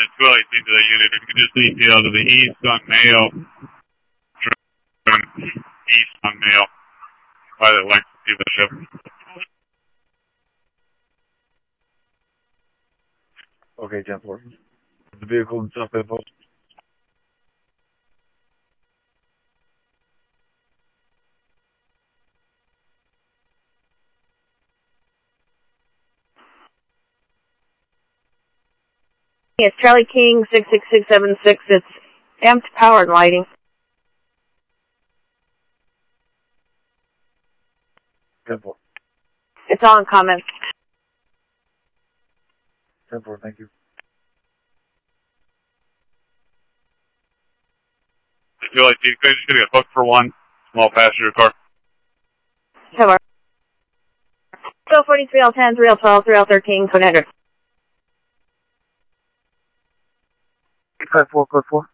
2LAC to the unit. If you could just detail to the east on Mayo. East on Mayo. By the length of the ship. Okay, 10-4. The vehicle and stuff info. It's Charlie King 66676. It's amped power and lighting. 10-4. It's all in comments. 10-4, thank you. 2LAC, could I just get a hook for one small passenger car? Hello. Go 43 L10, 3 L12, 3 L13, code header. 5-4, code 4.